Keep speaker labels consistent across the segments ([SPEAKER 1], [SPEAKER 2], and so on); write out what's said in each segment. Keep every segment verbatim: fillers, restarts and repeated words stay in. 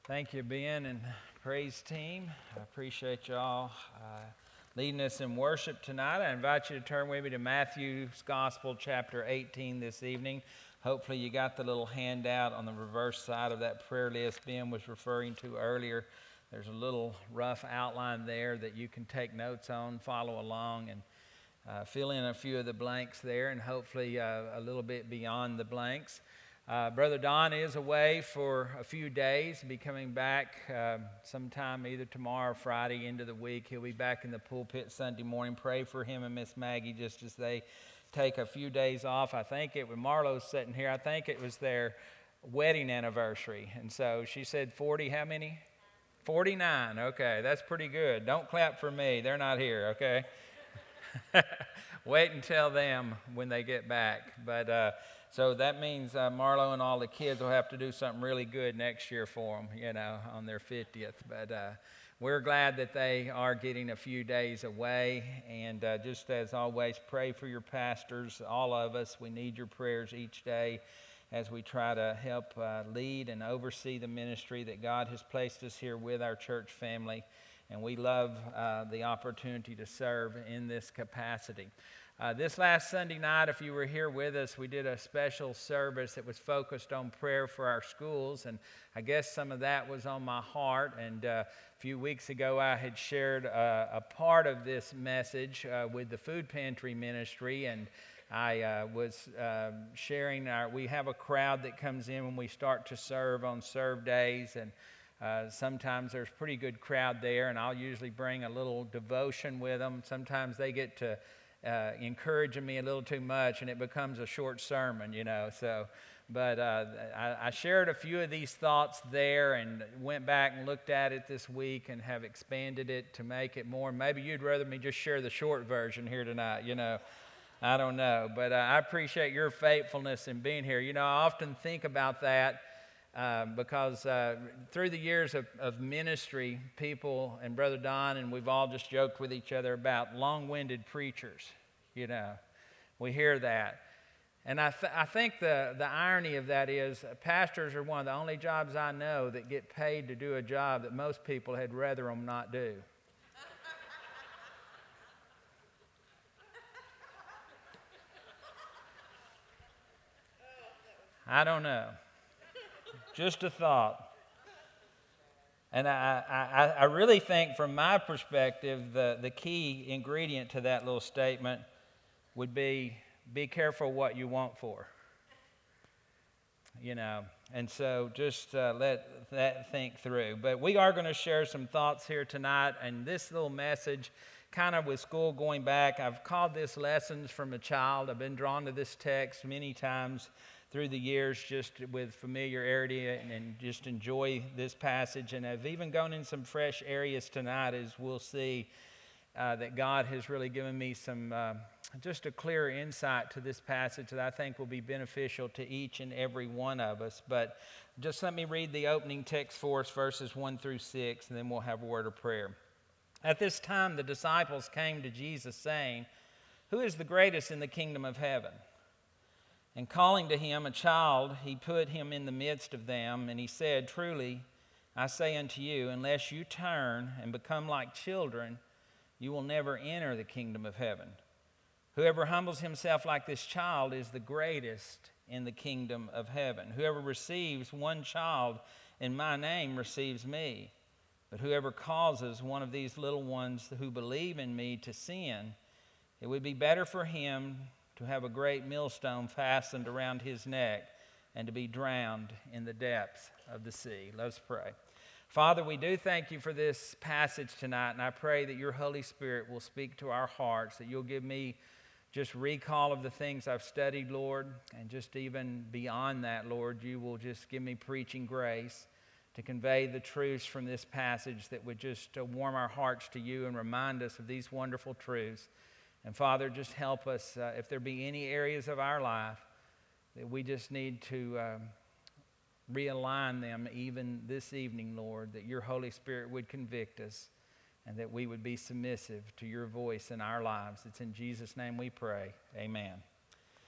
[SPEAKER 1] Thank you, Ben and praise team. I appreciate y'all uh, leading us in worship tonight. I invite you to turn with me to Matthew's Gospel, chapter eighteen this evening. Hopefully you got the little handout on the reverse side of that prayer list Ben was referring to earlier. There's a little rough outline there that you can take notes on, follow along, and uh, fill in a few of the blanks there, and hopefully uh, a little bit beyond the blanks. Uh, Brother Don is away for a few days. He'll be coming back uh, sometime either tomorrow or Friday into the week. He'll be back in the pulpit Sunday morning. Pray for him and Miss Maggie just as they take a few days off. I think it was Marlo's sitting here. I think it was their wedding anniversary. And so she said forty, how many? forty-nine. Okay, that's pretty good. Don't clap for me. They're not here, okay? Wait and tell them when they get back. But uh, so that means uh, Marlo and all the kids will have to do something really good next year for them, you know, on their fiftieth. But uh, we're glad that they are getting a few days away. And uh, just as always, pray for your pastors, all of us. We need your prayers each day as we try to help uh, lead and oversee the ministry that God has placed us here with our church family. And we love uh, the opportunity to serve in this capacity. Uh, this last Sunday night, if you were here with us, we did a special service that was focused on prayer for our schools, and I guess some of that was on my heart. And uh, a few weeks ago, I had shared uh, a part of this message uh, with the food pantry ministry, and I uh, was uh, sharing our, we have a crowd that comes in when we start to serve on serve days, and Uh, sometimes there's a pretty good crowd there, and I'll usually bring a little devotion with them. Sometimes they get to uh, encouraging me a little too much, and it becomes a short sermon, you know. So, but uh, I, I shared a few of these thoughts there, and went back and looked at it this week, and have expanded it to make it more. Maybe you'd rather me just share the short version here tonight, you know. I don't know, but uh, I appreciate your faithfulness in being here. You know, I often think about that. Uh, because uh, through the years of, of ministry, people and Brother Don and we've all just joked with each other about long-winded preachers. You know, we hear that, and I, th- I think the the irony of that is uh, pastors are one of the only jobs I know that get paid to do a job that most people had rather them not do. I don't know. Just a thought. And I, I, I really think from my perspective, the, the key ingredient to that little statement would be, be careful what you want for. You know, and so just uh, let that think through. But we are going to share some thoughts here tonight, and this little message, kind of with school going back, I've called this Lessons from a Child. I've been drawn to this text many times through the years just with familiarity and, and just enjoy this passage. And I've even gone in some fresh areas tonight, as we'll see, uh, that God has really given me some, uh, just a clear insight to this passage that I think will be beneficial to each and every one of us. But just let me read the opening text for us, verses one through six, and then we'll have a word of prayer. At this time, the disciples came to Jesus saying, "Who is the greatest in the kingdom of heaven?" And calling to him a child, he put him in the midst of them, and he said, "Truly, I say unto you, unless you turn and become like children, you will never enter the kingdom of heaven. Whoever humbles himself like this child is the greatest in the kingdom of heaven. Whoever receives one child in my name receives me. But whoever causes one of these little ones who believe in me to sin, it would be better for him to have a great millstone fastened around his neck and to be drowned in the depths of the sea." Let's pray. Father, we do thank you for this passage tonight, and I pray that your Holy Spirit will speak to our hearts, that you'll give me just recall of the things I've studied, Lord, and just even beyond that, Lord, you will just give me preaching grace to convey the truths from this passage that would just uh, warm our hearts to you and remind us of these wonderful truths. And Father, just help us uh, if there be any areas of our life that we just need to um, realign them even this evening, Lord, that your Holy Spirit would convict us and that we would be submissive to your voice in our lives. It's in Jesus' name we pray. Amen.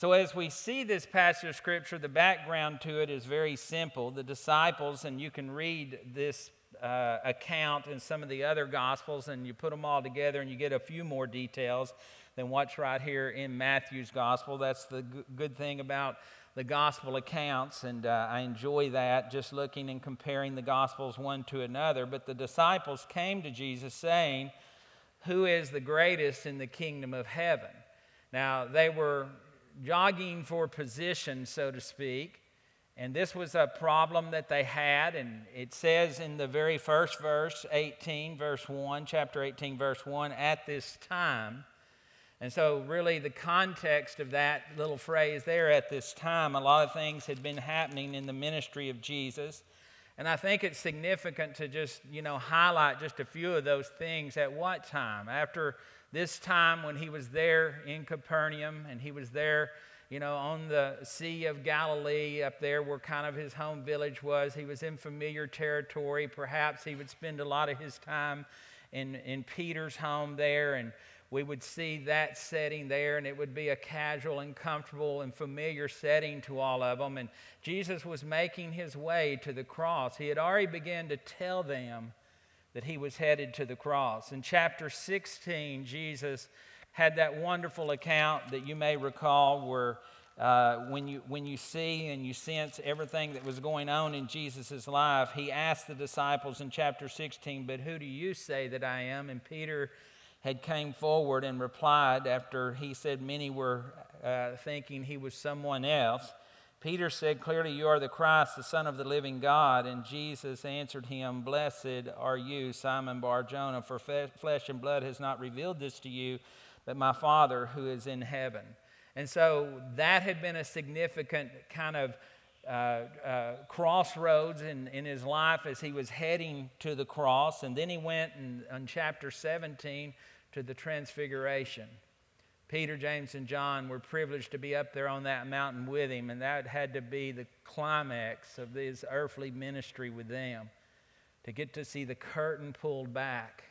[SPEAKER 1] So as we see this passage of Scripture, the background to it is very simple. The disciples, and you can read this uh, account in some of the other Gospels, and you put them all together and you get a few more details than what's right here in Matthew's Gospel. That's the g- good thing about the Gospel accounts, and uh, I enjoy that, just looking and comparing the Gospels one to another. But the disciples came to Jesus saying, "Who is the greatest in the kingdom of heaven?" Now, they were jogging for position, so to speak. And this was a problem that they had, and it says in the very first verse, eighteen, verse one, chapter eighteen, verse one, "at this time." And so really the context of that little phrase there, "at this time," a lot of things had been happening in the ministry of Jesus. And I think it's significant to just, you know, highlight just a few of those things. At what time? After this time when he was there in Capernaum, and he was there, you know, on the Sea of Galilee, up there where kind of his home village was. He was in familiar territory. Perhaps he would spend a lot of his time in, in Peter's home there, and we would see that setting there, and it would be a casual and comfortable and familiar setting to all of them. And Jesus was making his way to the cross. He had already begun to tell them that he was headed to the cross. In chapter sixteen, Jesus had that wonderful account that you may recall where uh, when you when you see and you sense everything that was going on in Jesus' life, he asked the disciples in chapter sixteen, "But who do you say that I am?" And Peter had came forward and replied after he said many were uh, thinking he was someone else. Peter said, "Clearly you are the Christ, the Son of the living God." And Jesus answered him, "Blessed are you, Simon Bar-Jonah, for flesh and blood has not revealed this to you, but my Father who is in heaven." And so that had been a significant kind of uh, uh, crossroads in, in his life as he was heading to the cross. And then he went in, in chapter seventeen to the Transfiguration. Peter, James, and John were privileged to be up there on that mountain with him, and that had to be the climax of his earthly ministry with them, to get to see the curtain pulled back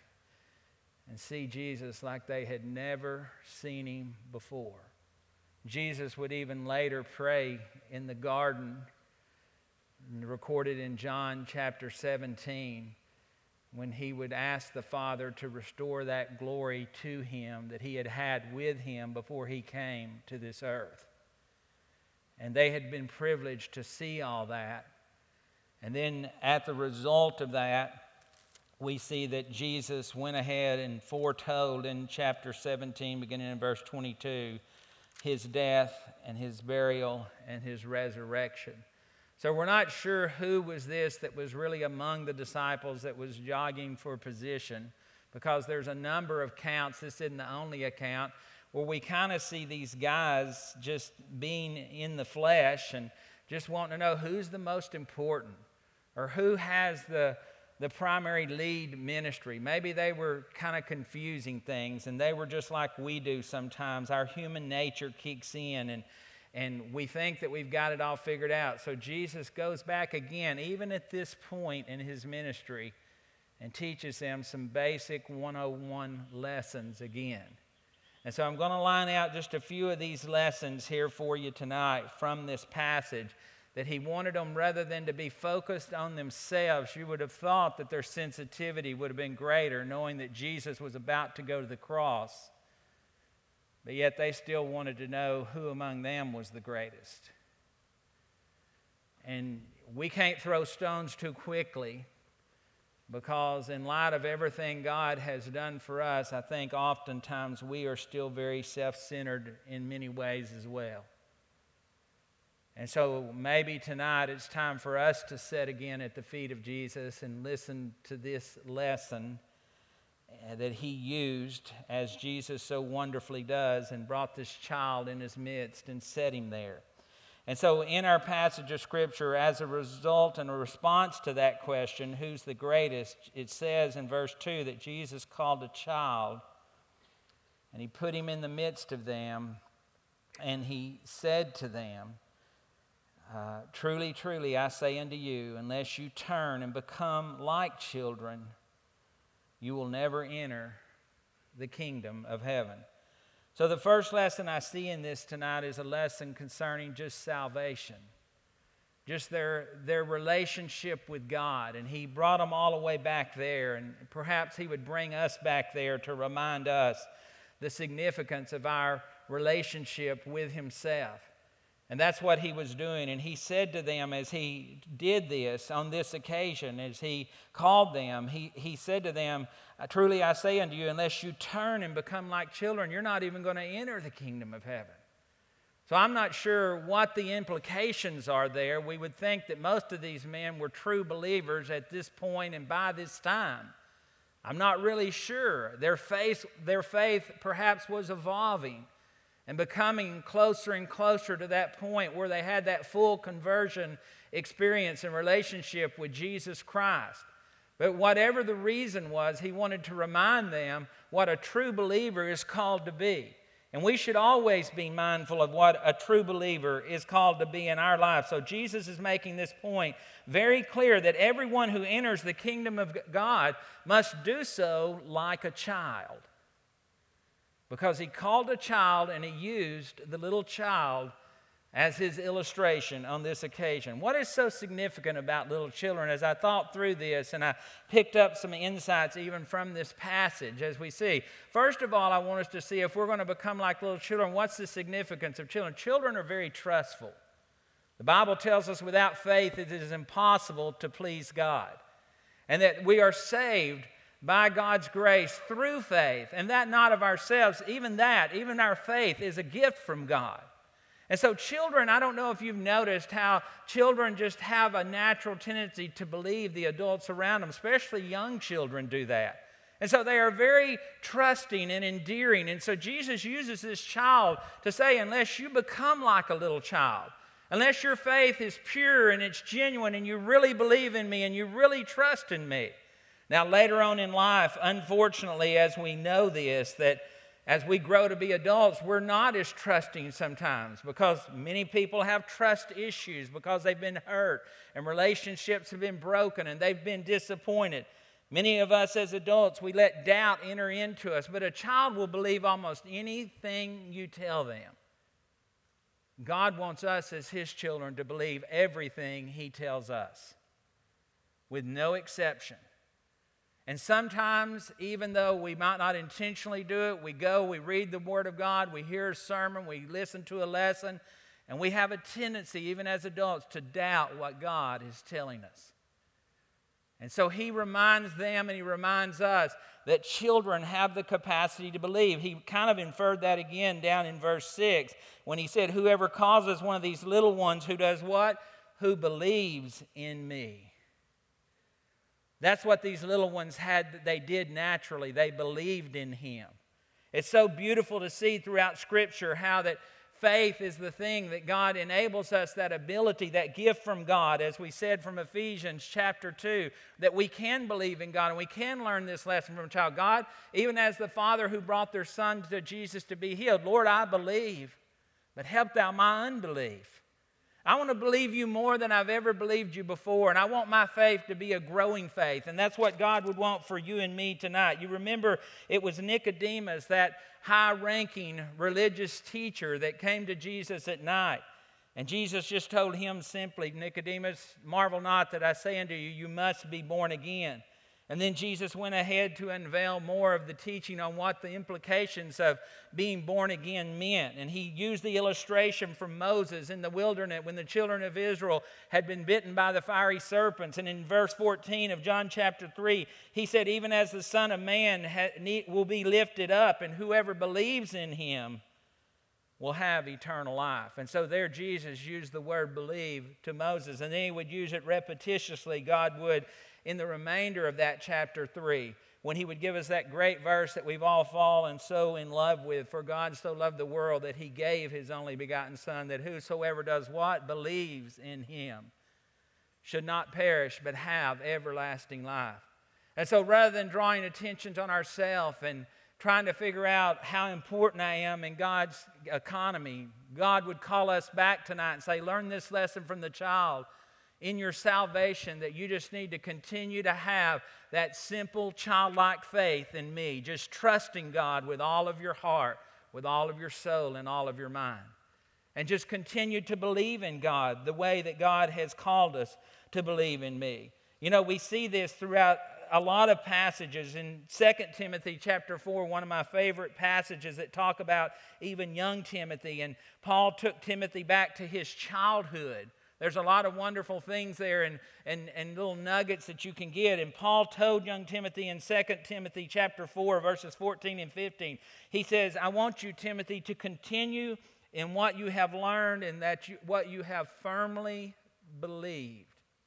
[SPEAKER 1] and see Jesus like they had never seen him before. Jesus would even later pray in the garden, recorded in John chapter seventeen, when he would ask the Father to restore that glory to him that he had had with him before he came to this earth. And they had been privileged to see all that. And then at the result of that, we see that Jesus went ahead and foretold in chapter seventeen, beginning in verse twenty-two, his death and his burial and his resurrection. So we're not sure who was this that was really among the disciples that was jogging for position, because there's a number of accounts, this isn't the only account, where we kind of see these guys just being in the flesh and just wanting to know who's the most important or who has the, the primary lead ministry. Maybe they were kind of confusing things, and they were just like we do sometimes. Our human nature kicks in, and And we think that we've got it all figured out. So Jesus goes back again, even at this point in his ministry, and teaches them some basic one oh one lessons again. And so I'm going to line out just a few of these lessons here for you tonight from this passage, that he wanted them, rather than to be focused on themselves. You would have thought that their sensitivity would have been greater, knowing that Jesus was about to go to the cross. But yet they still wanted to know who among them was the greatest. And we can't throw stones too quickly, because in light of everything God has done for us, I think oftentimes we are still very self-centered in many ways as well. And so maybe tonight it's time for us to sit again at the feet of Jesus and listen to this lesson that he used, as Jesus so wonderfully does, and brought this child in his midst and set him there. And so in our passage of Scripture, as a result and a response to that question, who's the greatest, it says in verse two that Jesus called a child, and he put him in the midst of them, and he said to them, uh, "Truly, truly, I say unto you, unless you turn and become like children, you will never enter the kingdom of heaven." So the first lesson I see in this tonight is a lesson concerning just salvation, just their, their relationship with God. And he brought them all the way back there, and perhaps he would bring us back there to remind us the significance of our relationship with himself. And that's what he was doing. And he said to them as he did this on this occasion, as he called them, he, he said to them, truly I say unto you, unless you turn and become like children, you're not even going to enter the kingdom of heaven. So I'm not sure what the implications are there. We would think that most of these men were true believers at this point and by this time. I'm not really sure. Their faith, their faith perhaps was evolving and becoming closer and closer to that point where they had that full conversion experience and relationship with Jesus Christ. But whatever the reason was, he wanted to remind them what a true believer is called to be. And we should always be mindful of what a true believer is called to be in our life. So Jesus is making this point very clear that everyone who enters the kingdom of God must do so like a child. Because he called a child and he used the little child as his illustration on this occasion. What is so significant about little children? As I thought through this and I picked up some insights even from this passage as we see. First of all, I want us to see if we're going to become like little children, what's the significance of children? Children are very trustful. The Bible tells us without faith it is impossible to please God. And that we are saved by God's grace through faith, and that not of ourselves. Even that, even our faith is a gift from God. And so children, I don't know if you've noticed how children just have a natural tendency to believe the adults around them, especially young children do that. And so they are very trusting and endearing. And so Jesus uses this child to say, unless you become like a little child, unless your faith is pure and it's genuine and you really believe in me and you really trust in me. Now, later on in life, unfortunately, as we know this, that as we grow to be adults, we're not as trusting sometimes because many people have trust issues because they've been hurt and relationships have been broken and they've been disappointed. Many of us as adults, we let doubt enter into us, but a child will believe almost anything you tell them. God wants us as his children to believe everything he tells us, with no exception. And sometimes, even though we might not intentionally do it, we go, we read the Word of God, we hear a sermon, we listen to a lesson, and we have a tendency, even as adults, to doubt what God is telling us. And so he reminds them and he reminds us that children have the capacity to believe. He kind of inferred that again down in verse six when he said, whoever causes one of these little ones who does what? Who believes in me. That's what these little ones had, they did naturally. They believed in him. It's so beautiful to see throughout Scripture how that faith is the thing that God enables us, that ability, that gift from God, as we said from Ephesians chapter two, that we can believe in God and we can learn this lesson from a child. God, even as the Father who brought their Son to Jesus to be healed, Lord, I believe, but help thou my unbelief. I want to believe you more than I've ever believed you before, and I want my faith to be a growing faith, and that's what God would want for you and me tonight. You remember it was Nicodemus, that high-ranking religious teacher that came to Jesus at night, and Jesus just told him simply, Nicodemus, marvel not that I say unto you, you must be born again. And then Jesus went ahead to unveil more of the teaching on what the implications of being born again meant. And he used the illustration from Moses in the wilderness when the children of Israel had been bitten by the fiery serpents. And in verse fourteen of John chapter three, he said, even as the Son of Man will be lifted up, and whoever believes in him will have eternal life. And so there Jesus used the word believe to Moses. And then he would use it repetitiously, God would, in the remainder of that chapter three, when he would give us that great verse that we've all fallen so in love with. For God so loved the world that he gave his only begotten Son, that whosoever does what? Believes in him should not perish but have everlasting life. And so rather than drawing attention on ourselves and trying to figure out how important I am in God's economy, God would call us back tonight and say, learn this lesson from the child in your salvation, that you just need to continue to have that simple childlike faith in me, just trusting God with all of your heart, with all of your soul and all of your mind. And just continue to believe in God the way that God has called us to believe in me. You know, we see this throughout a lot of passages. In Second Timothy chapter four, one of my favorite passages that talk about even young Timothy. And Paul took Timothy back to his childhood. There's a lot of wonderful things there and, and, and little nuggets that you can get. And Paul told young Timothy in Second Timothy chapter four, verses fourteen and fifteen, he says, I want you, Timothy, to continue in what you have learned and that you, what you have firmly believed.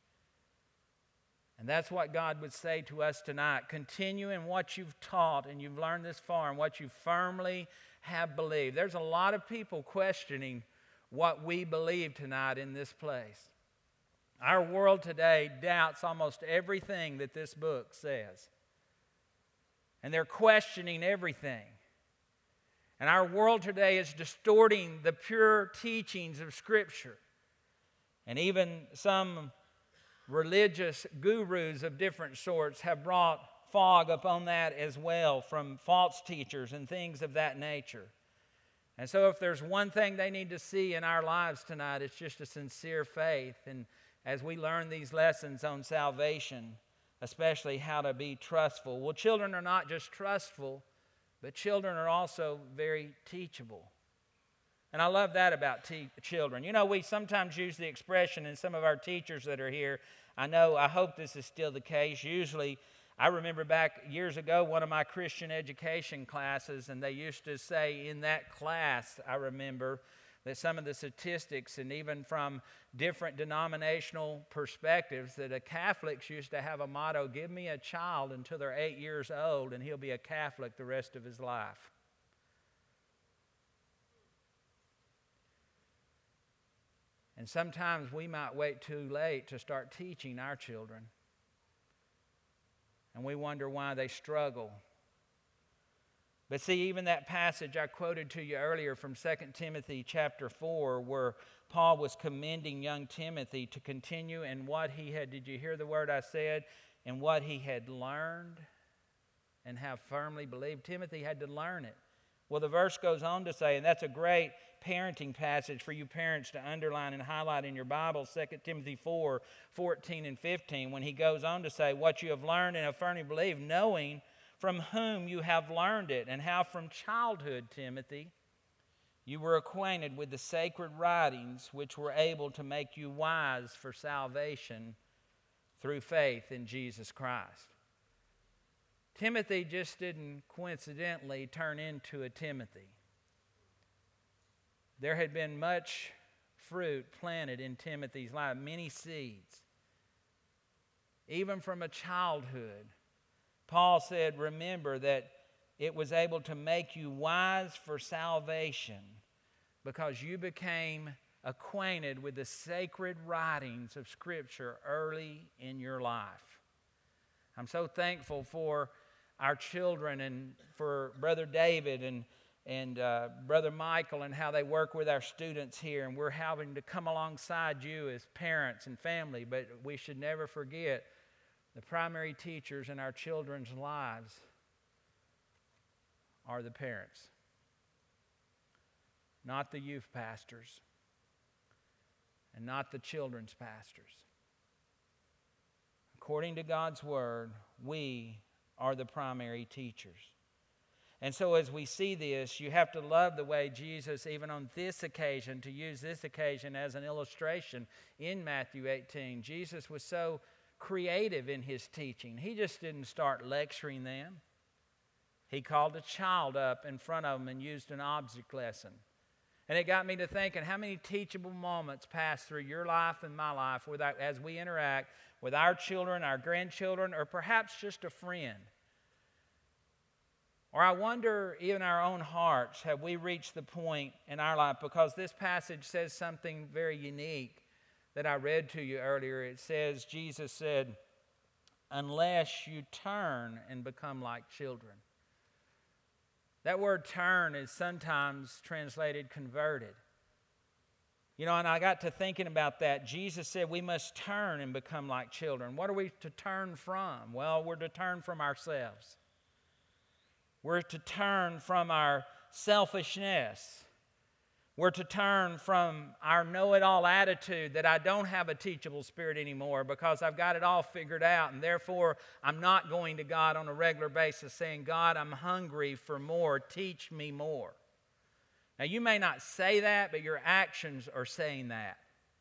[SPEAKER 1] And that's what God would say to us tonight. Continue in what you've taught and you've learned this far and what you firmly have believed. There's a lot of people questioning what we believe tonight in this place. Our world today doubts almost everything that this book says. And they're questioning everything. And our world today is distorting the pure teachings of Scripture. And even some religious gurus of different sorts have brought fog upon that as well from false teachers and things of that nature. And so if there's one thing they need to see in our lives tonight, it's just a sincere faith. And as we learn these lessons on salvation, especially how to be trustful. Well, children are not just trustful, but children are also very teachable. And I love that about te- children. You know, we sometimes use the expression, and some of our teachers that are here, I know, I hope this is still the case. Usually, I remember back years ago, one of my Christian education classes, and they used to say in that class, I remember, that some of the statistics, and even from different denominational perspectives, that a Catholics used to have a motto, give me a child until they're eight years old, and he'll be a Catholic the rest of his life. And sometimes we might wait too late to start teaching our children. And we wonder why they struggle. But see, even that passage I quoted to you earlier from Second Timothy chapter four, where Paul was commending young Timothy to continue in what he had, did you hear the word I said? In what he had learned and have firmly believed. Timothy had to learn it. Well, the verse goes on to say, and that's a great parenting passage for you parents to underline and highlight in your Bible, Second Timothy four, fourteen and fifteen, when he goes on to say, what you have learned and have firmly believed, knowing from whom you have learned it, and how from childhood, Timothy, you were acquainted with the sacred writings which were able to make you wise for salvation through faith in Jesus Christ. Timothy just didn't coincidentally turn into a Timothy. There had been much fruit planted in Timothy's life, many seeds. Even from a childhood, Paul said, remember that it was able to make you wise for salvation because you became acquainted with the sacred writings of Scripture early in your life. I'm so thankful for our children and for Brother David and, and uh, Brother Michael and how they work with our students here. And we're having to come alongside you as parents and family, but we should never forget the primary teachers in our children's lives are the parents, not the youth pastors, and not the children's pastors. According to God's Word, we are the primary teachers. And so as we see this, you have to love the way Jesus, even on this occasion, to use this occasion as an illustration in Matthew eighteen, Jesus was so creative in his teaching. He just didn't start lecturing them. He called a child up in front of them and used an object lesson. And it got me to thinking, how many teachable moments pass through your life and my life with our, as we interact with our children, our grandchildren, or perhaps just a friend? Or I wonder, even our own hearts, have we reached the point in our life, because this passage says something very unique that I read to you earlier. It says, Jesus said, unless you turn and become like children. That word turn is sometimes translated converted. You know, and I got to thinking about that. Jesus said we must turn and become like children. What are we to turn from? Well, we're to turn from ourselves. We're to turn from our selfishness. We're to turn from our know-it-all attitude that I don't have a teachable spirit anymore because I've got it all figured out, and therefore I'm not going to God on a regular basis saying, God, I'm hungry for more. Teach me more. Now, you may not say that, but your actions are saying that.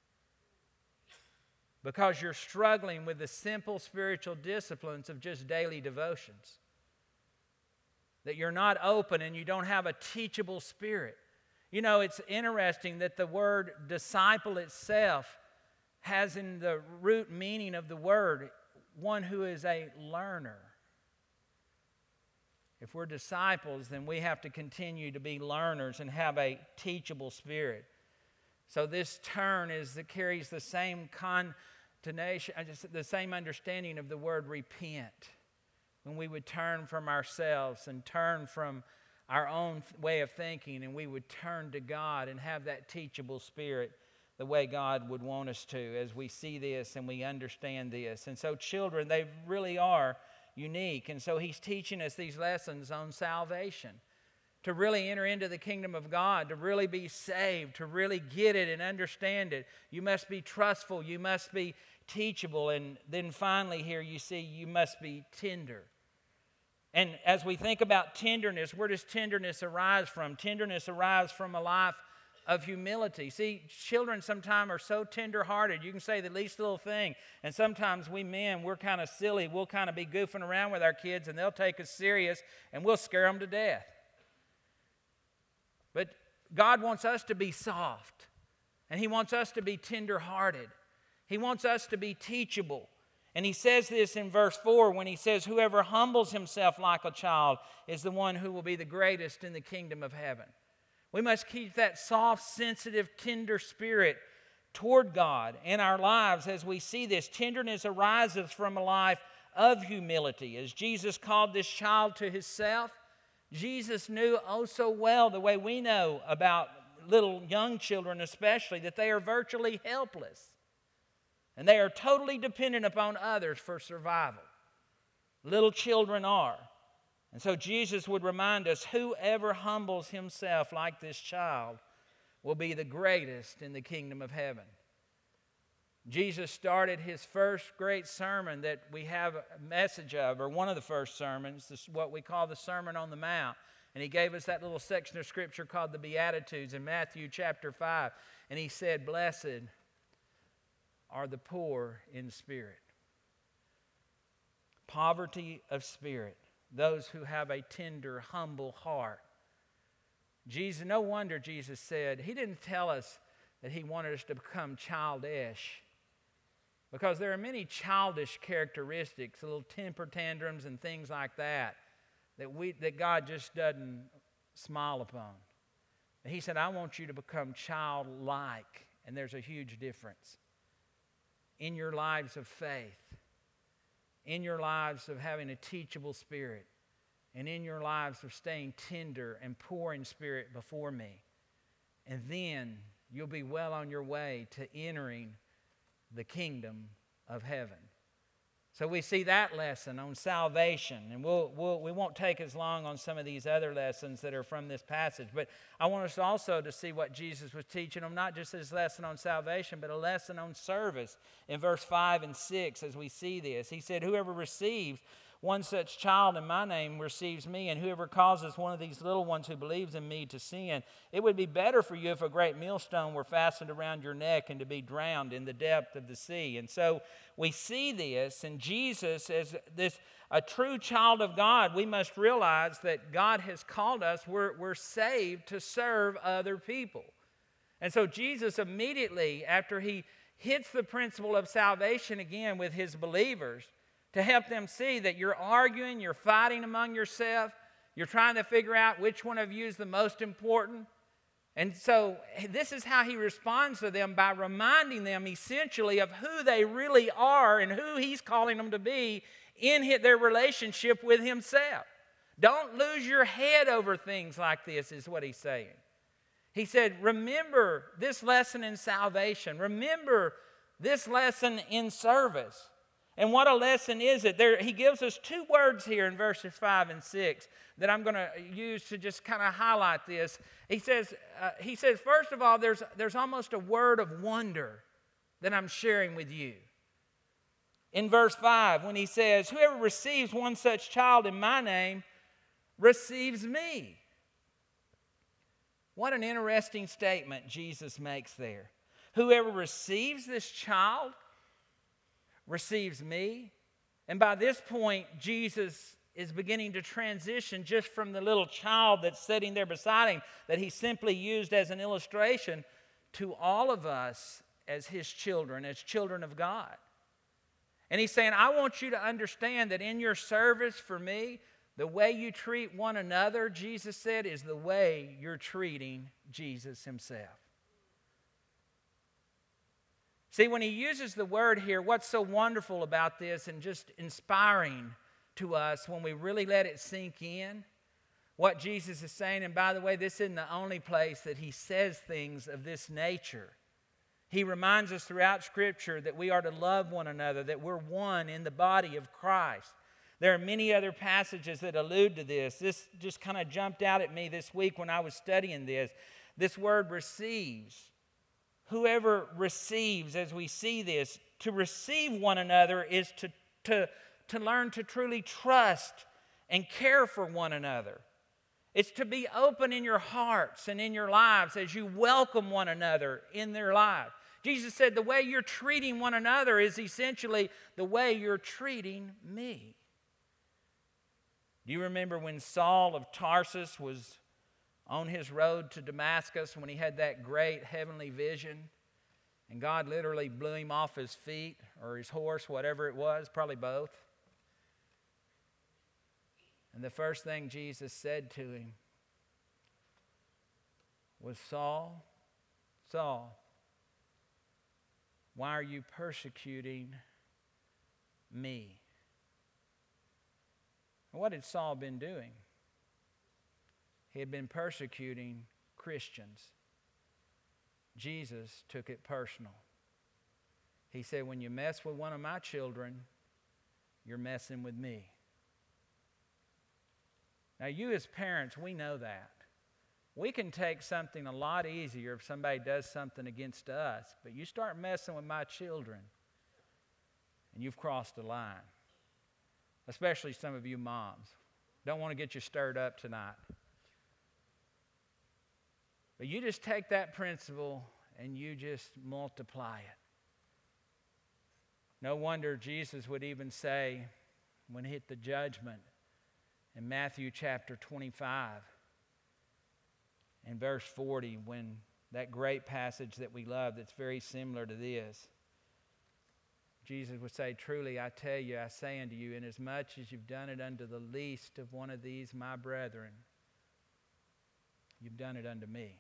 [SPEAKER 1] Because you're struggling with the simple spiritual disciplines of just daily devotions. That you're not open and you don't have a teachable spirit. You know, it's interesting that the word disciple itself has in the root meaning of the word one who is a learner. If we're disciples, then we have to continue to be learners and have a teachable spirit. So this turn is that carries the same connotation, the same understanding of the word repent. When we would turn from ourselves and turn from our own way of thinking, and we would turn to God and have that teachable spirit the way God would want us to as we see this and we understand this. And so children, they really are unique. And so He's teaching us these lessons on salvation. To really enter into the kingdom of God, to really be saved, to really get it and understand it. You must be trustful, you must be teachable, and then finally here you see you must be tender. And as we think about tenderness, where does tenderness arise from? Tenderness arises from a life of humility. See, children sometimes are so tender-hearted. You can say the least little thing. And sometimes we men, we're kind of silly. We'll kind of be goofing around with our kids, and they'll take us serious, and we'll scare them to death. But God wants us to be soft, and He wants us to be tender-hearted. He wants us to be teachable. And He says this in verse four when He says, whoever humbles himself like a child is the one who will be the greatest in the kingdom of heaven. We must keep that soft, sensitive, tender spirit toward God in our lives as we see this. Tenderness arises from a life of humility. As Jesus called this child to Himself, Jesus knew oh so well the way we know about little young children especially, that they are virtually helpless. And they are totally dependent upon others for survival. Little children are. And so Jesus would remind us, whoever humbles himself like this child will be the greatest in the kingdom of heaven. Jesus started His first great sermon that we have a message of, or one of the first sermons, this what we call the Sermon on the Mount. And He gave us that little section of Scripture called the Beatitudes in Matthew chapter five. And He said, blessed are the poor in spirit. Poverty of spirit. Those who have a tender, humble heart. Jesus, no wonder Jesus said, He didn't tell us that He wanted us to become childish. Because there are many childish characteristics, little temper tantrums and things like that, that we that God just doesn't smile upon. He said, I want you to become childlike. And there's a huge difference. In your lives of faith, in your lives of having a teachable spirit, and in your lives of staying tender and poor in spirit before me. And then you'll be well on your way to entering the kingdom of heaven. So we see that lesson on salvation, and we'll, we'll, we won't take as long on some of these other lessons that are from this passage, but I want us also to see what Jesus was teaching them, not just his lesson on salvation, but a lesson on service in verse five and six as we see this. He said, whoever receives one such child in my name receives me, and whoever causes one of these little ones who believes in me to sin, it would be better for you if a great millstone were fastened around your neck and to be drowned in the depth of the sea. And so we see this, and Jesus, as this a true child of God, we must realize that God has called us, we're, we're saved to serve other people. And so Jesus immediately, after he hits the principle of salvation again with his believers, to help them see that you're arguing, you're fighting among yourself, you're trying to figure out which one of you is the most important. And so this is how he responds to them, by reminding them essentially of who they really are and who he's calling them to be in their relationship with himself. Don't lose your head over things like this, is what he's saying. He said, remember this lesson in salvation. Remember this lesson in service. And what a lesson is it? There, he gives us two words here in verses five and six that I'm going to use to just kind of highlight this. He says, uh, he says, first of all, there's, there's almost a word of wonder that I'm sharing with you. In verse five, when he says, whoever receives one such child in my name receives me. What an interesting statement Jesus makes there. Whoever receives this child receives me. And by this point, Jesus is beginning to transition just from the little child that's sitting there beside him that he simply used as an illustration to all of us as his children, as children of God. And he's saying, I want you to understand that in your service for me, the way you treat one another, Jesus said, is the way you're treating Jesus himself. See, when he uses the word here, what's so wonderful about this and just inspiring to us when we really let it sink in, what Jesus is saying, and by the way, this isn't the only place that he says things of this nature. He reminds us throughout Scripture that we are to love one another, that we're one in the body of Christ. There are many other passages that allude to this. This just kind of jumped out at me this week when I was studying this. This word receives. Whoever receives, as we see this, to receive one another is to, to, to learn to truly trust and care for one another. It's to be open in your hearts and in your lives as you welcome one another in their lives. Jesus said the way you're treating one another is essentially the way you're treating me. Do you remember when Saul of Tarsus was on his road to Damascus when he had that great heavenly vision and God literally blew him off his feet or his horse, whatever it was, probably both? And the first thing Jesus said to him was, Saul, Saul, why are you persecuting me? What had Saul been doing? He had been persecuting Christians. Jesus took it personal. He said, when you mess with one of my children, you're messing with me. Now, you as parents, we know that. We can take something a lot easier if somebody does something against us, but you start messing with my children, and you've crossed a line. Especially some of you moms. Don't want to get you stirred up tonight. But you just take that principle and you just multiply it. No wonder Jesus would even say, when he hit the judgment in Matthew chapter twenty-five, in verse forty, when that great passage that we love that's very similar to this, Jesus would say, truly, I tell you, I say unto you, inasmuch as you've done it unto the least of one of these, my brethren, you've done it unto me.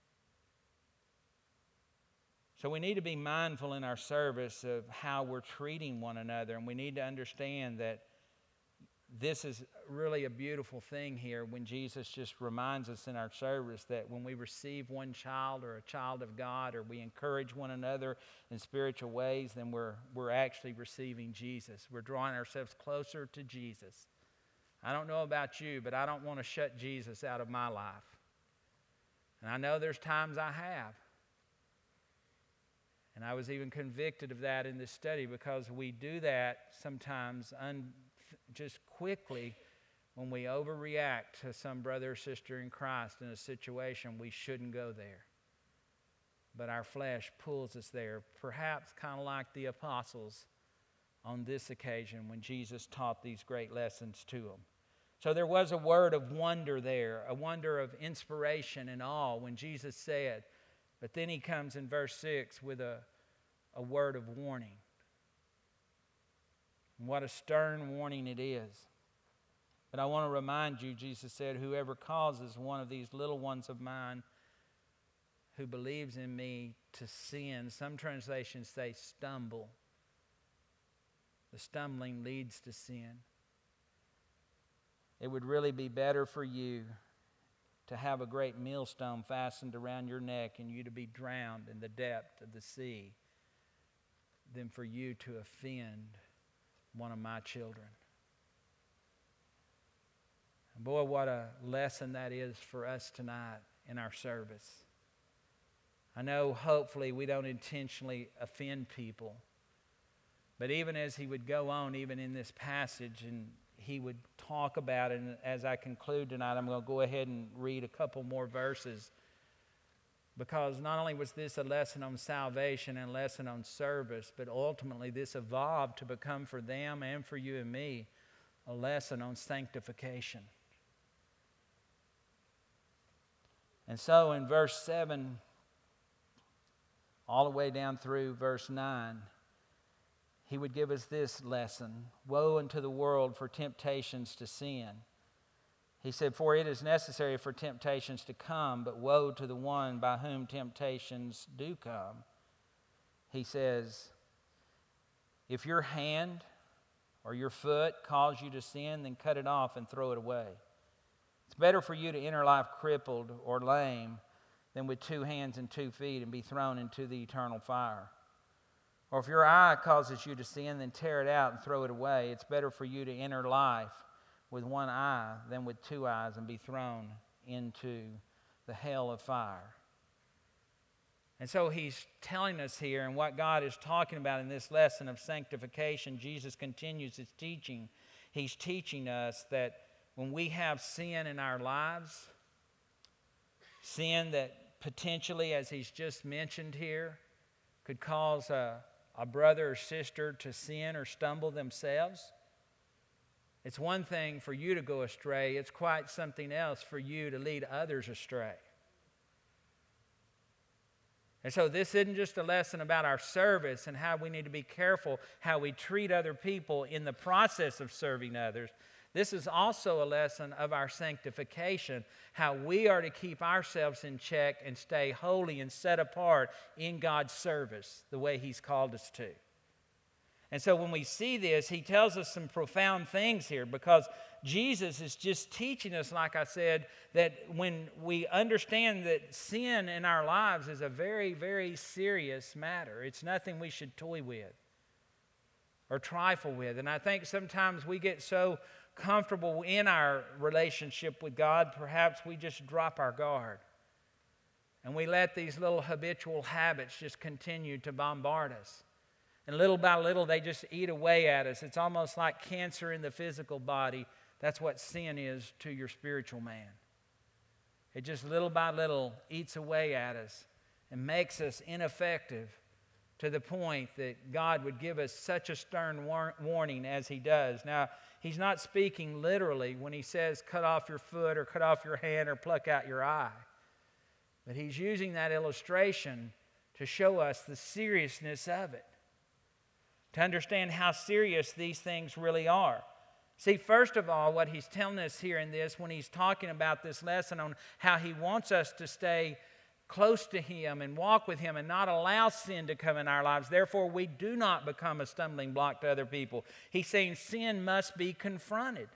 [SPEAKER 1] So we need to be mindful in our service of how we're treating one another, and we need to understand that this is really a beautiful thing here when Jesus just reminds us in our service that when we receive one child or a child of God or we encourage one another in spiritual ways, then we're, we're actually receiving Jesus. We're drawing ourselves closer to Jesus. I don't know about you, but I don't want to shut Jesus out of my life. And I know there's times I have. And I was even convicted of that in this study because we do that sometimes un- just quickly when we overreact to some brother or sister in Christ in a situation. We shouldn't go there. But our flesh pulls us there, perhaps kind of like the apostles on this occasion when Jesus taught these great lessons to them. So there was a word of wonder there, a wonder of inspiration and awe when Jesus said, but then he comes in verse six with a, a word of warning. And what a stern warning it is. But I want to remind you, Jesus said, whoever causes one of these little ones of mine who believes in me to sin, some translations say stumble. The stumbling leads to sin. It would really be better for you to have a great millstone fastened around your neck and you to be drowned in the depth of the sea than for you to offend one of my children. And boy, what a lesson that is for us tonight in our service. I know hopefully we don't intentionally offend people, but even as he would go on, even in this passage, and he would talk about it, and as I conclude tonight, I'm going to go ahead and read a couple more verses, because not only was this a lesson on salvation and a lesson on service, but ultimately this evolved to become for them and for you and me a lesson on sanctification. And so in verse seven, all the way down through verse nine, he would give us this lesson: woe unto the world for temptations to sin. He said, for it is necessary for temptations to come, but woe to the one by whom temptations do come. He says, if your hand or your foot cause you to sin, then cut it off and throw it away. It's better for you to enter life crippled or lame than with two hands and two feet and be thrown into the eternal fire. Or if your eye causes you to sin, then tear it out and throw it away. It's better for you to enter life with one eye than with two eyes and be thrown into the hell of fire. And so he's telling us here, and what God is talking about in this lesson of sanctification, Jesus continues his teaching. He's teaching us that when we have sin in our lives, sin that potentially, as he's just mentioned here, could cause a, a brother or sister to sin or stumble themselves. It's one thing for you to go astray. It's quite something else for you to lead others astray. And so this isn't just a lesson about our service and how we need to be careful how we treat other people in the process of serving others. This is also a lesson of our sanctification, how we are to keep ourselves in check and stay holy and set apart in God's service the way he's called us to. And so when we see this, he tells us some profound things here, because Jesus is just teaching us, like I said, that when we understand that sin in our lives is a very, very serious matter. It's nothing we should toy with or trifle with. And I think sometimes we get so comfortable in our relationship with God, perhaps we just drop our guard. And we let these little habitual habits just continue to bombard us. And little by little, they just eat away at us. It's almost like cancer in the physical body. That's what sin is to your spiritual man. It just little by little eats away at us and makes us ineffective to the point that God would give us such a stern war- warning as he does. Now, he's not speaking literally when he says cut off your foot or cut off your hand or pluck out your eye. But he's using that illustration to show us the seriousness of it, to understand how serious these things really are. See, first of all, what he's telling us here in this, when he's talking about this lesson on how he wants us to stay close to him and walk with him and not allow sin to come in our lives, therefore we do not become a stumbling block to other people. He's saying sin must be confronted.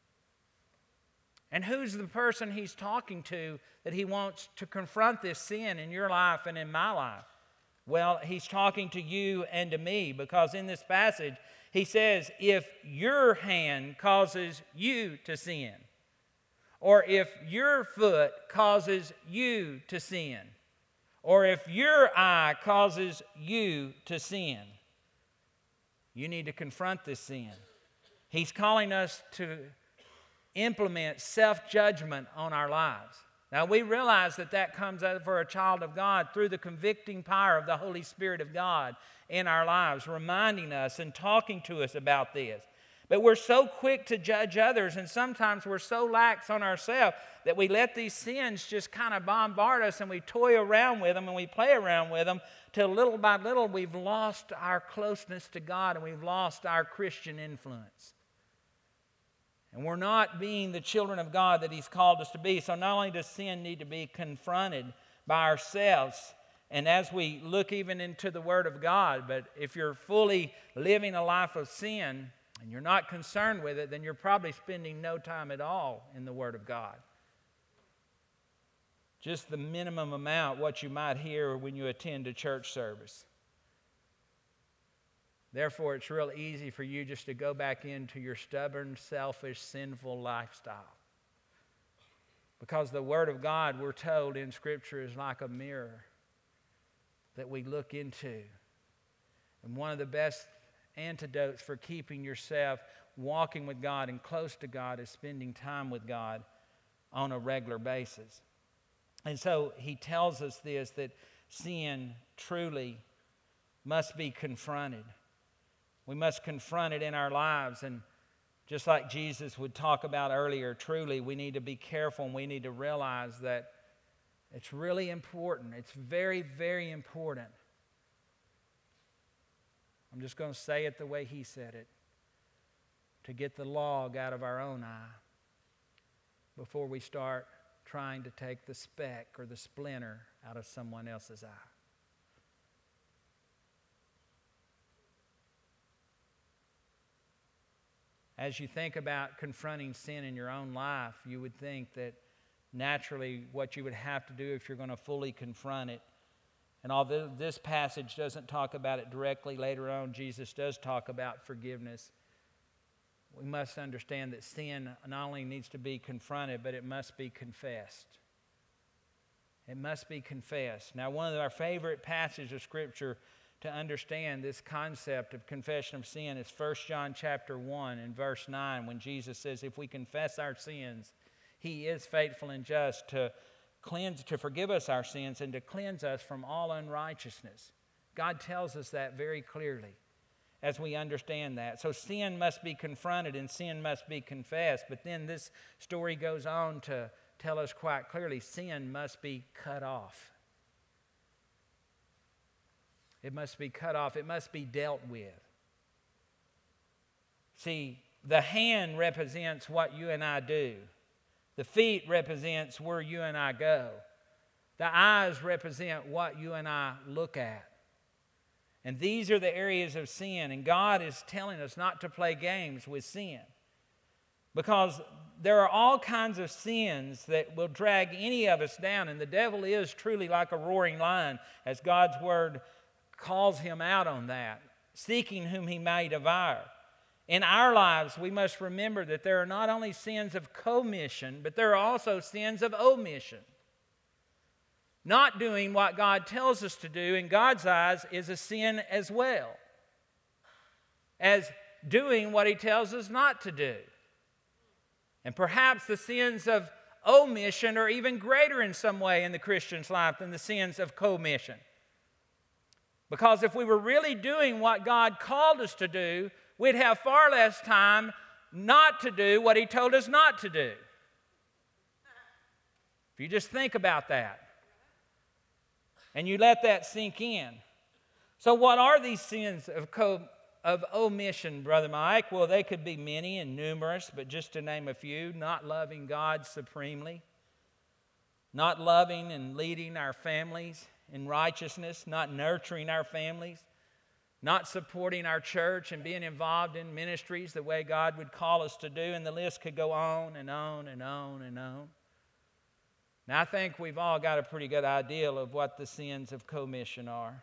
[SPEAKER 1] And who's the person he's talking to that he wants to confront this sin in your life and in my life? Well, he's talking to you and to me, because in this passage, he says, if your hand causes you to sin, or if your foot causes you to sin, or if your eye causes you to sin, you need to confront this sin. He's calling us to implement self-judgment on our lives. Now, we realize that that comes out for a child of God through the convicting power of the Holy Spirit of God in our lives, reminding us and talking to us about this. But we're so quick to judge others, and sometimes we're so lax on ourselves that we let these sins just kind of bombard us, and we toy around with them and we play around with them till little by little we've lost our closeness to God and we've lost our Christian influence. And we're not being the children of God that he's called us to be. So not only does sin need to be confronted by ourselves, and as we look even into the Word of God, but if you're fully living a life of sin and you're not concerned with it, then you're probably spending no time at all in the Word of God. Just the minimum amount what you might hear when you attend a church service. Therefore, it's real easy for you just to go back into your stubborn, selfish, sinful lifestyle. Because the Word of God, we're told in Scripture, is like a mirror that we look into. And one of the best antidotes for keeping yourself walking with God and close to God is spending time with God on a regular basis. And so he tells us this, that sin truly must be confronted. We must confront it in our lives. And just like Jesus would talk about earlier, truly we need to be careful and we need to realize that it's really important. It's very, very important. I'm just going to say it the way he said it. To get the log out of our own eye before we start trying to take the speck or the splinter out of someone else's eye. As you think about confronting sin in your own life, you would think that naturally what you would have to do if you're going to fully confront it, and although this passage doesn't talk about it directly, later on Jesus does talk about forgiveness. We must understand that sin not only needs to be confronted, but it must be confessed. It must be confessed. Now, one of our favorite passages of Scripture to understand this concept of confession of sin is First John chapter one and verse nine, when Jesus says, if we confess our sins, He is faithful and just to cleanse, to forgive us our sins and to cleanse us from all unrighteousness. God tells us that very clearly as we understand that. So sin must be confronted and sin must be confessed. But then this story goes on to tell us quite clearly, sin must be cut off. It must be cut off. It must be dealt with. See, the hand represents what you and I do. The feet represents where you and I go. The eyes represent what you and I look at. And these are the areas of sin. And God is telling us not to play games with sin. Because there are all kinds of sins that will drag any of us down. And the devil is truly like a roaring lion, as God's Word calls him out on that, seeking whom he may devour. In our lives, we must remember that there are not only sins of commission, but there are also sins of omission. Not doing what God tells us to do in God's eyes is a sin as well as doing what He tells us not to do. And perhaps the sins of omission are even greater in some way in the Christian's life than the sins of commission. Because if we were really doing what God called us to do, we'd have far less time not to do what He told us not to do. If you just think about that and you let that sink in. So what are these sins of, co- of omission, Brother Mike? Well, they could be many and numerous, but just to name a few: not loving God supremely, not loving and leading our families in righteousness, not nurturing our families, not supporting our church and being involved in ministries the way God would call us to do, and the list could go on and on and on and on. Now, I think we've all got a pretty good idea of what the sins of commission are.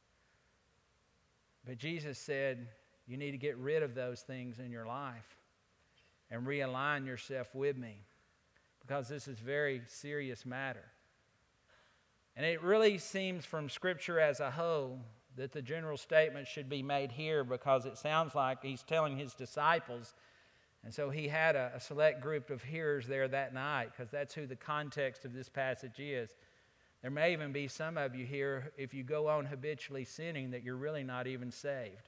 [SPEAKER 1] But Jesus said you need to get rid of those things in your life and realign yourself with me, because this is a very serious matter. And it really seems from Scripture as a whole that the general statement should be made here, because it sounds like He's telling His disciples. And so He had a, a select group of hearers there that night, because that's who the context of this passage is. There may even be some of you here, if you go on habitually sinning, that you're really not even saved.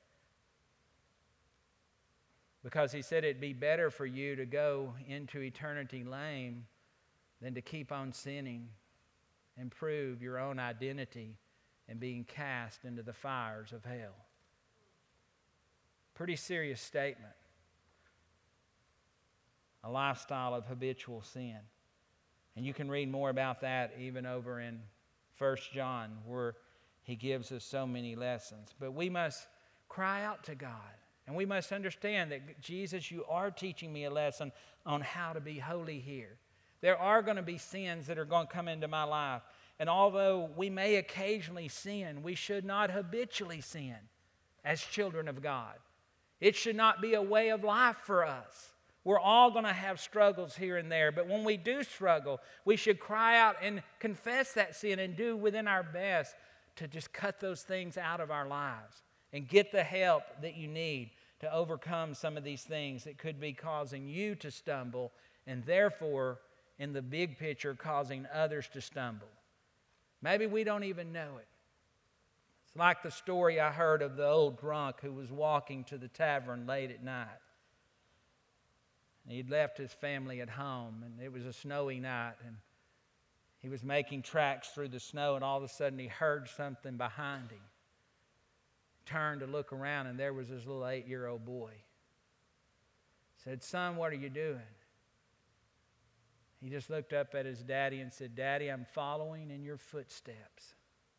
[SPEAKER 1] Because He said it'd be better for you to go into eternity lame than to keep on sinning and prove your own identity and being cast into the fires of hell. Pretty serious statement. A lifestyle of habitual sin. And you can read more about that even over in First John, where he gives us so many lessons. But we must cry out to God. And we must understand that, Jesus, you are teaching me a lesson on how to be holy here. There are going to be sins that are going to come into my life. And although we may occasionally sin, we should not habitually sin. as children of God. It should not be a way of life for us. We're all going to have struggles here and there, but when we do struggle, we should cry out and confess that sin and do within our best to just cut those things out of our lives and get the help that you need to overcome some of these things that could be causing you to stumble and therefore, in the big picture, causing others to stumble. Maybe we don't even know it. It's like the story I heard of the old drunk who was walking to the tavern late at night. He'd left his family at home, and it was a snowy night, and he was making tracks through the snow, and all of a sudden he heard something behind him. He turned to look around, and there was his little eight-year-old boy. He said, "Son, what are you doing?" He just looked up at his daddy and said, "Daddy, I'm following in your footsteps."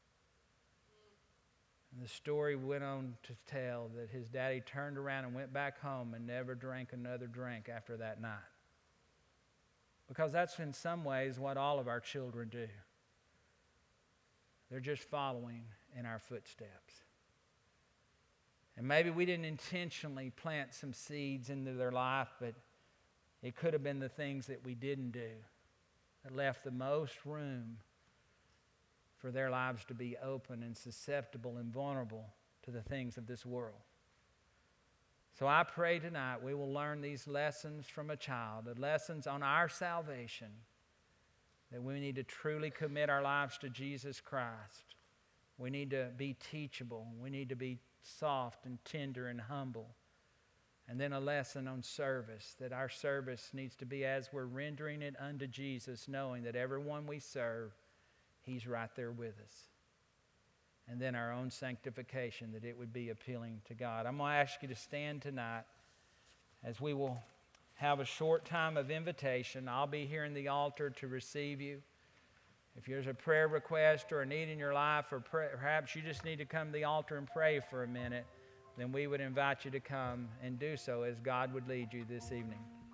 [SPEAKER 1] And the story went on to tell that his daddy turned around and went back home and never drank another drink after that night. Because that's in some ways what all of our children do. They're just following in our footsteps. And maybe we didn't intentionally plant some seeds into their life, but it could have been the things that we didn't do that left the most room for their lives to be open and susceptible and vulnerable to the things of this world. So I pray tonight we will learn these lessons from a child, the lessons on our salvation, that we need to truly commit our lives to Jesus Christ. We need to be teachable. We need to be soft and tender and humble. And then a lesson on service, that our service needs to be as we're rendering it unto Jesus, knowing that everyone we serve, He's right there with us. And then our own sanctification, that it would be appealing to God. I'm going to ask you to stand tonight as we will have a short time of invitation. I'll be here in the altar to receive you. If there's a prayer request or a need in your life, or perhaps you just need to come to the altar and pray for a minute, then we would invite you to come and do so as God would lead you this evening.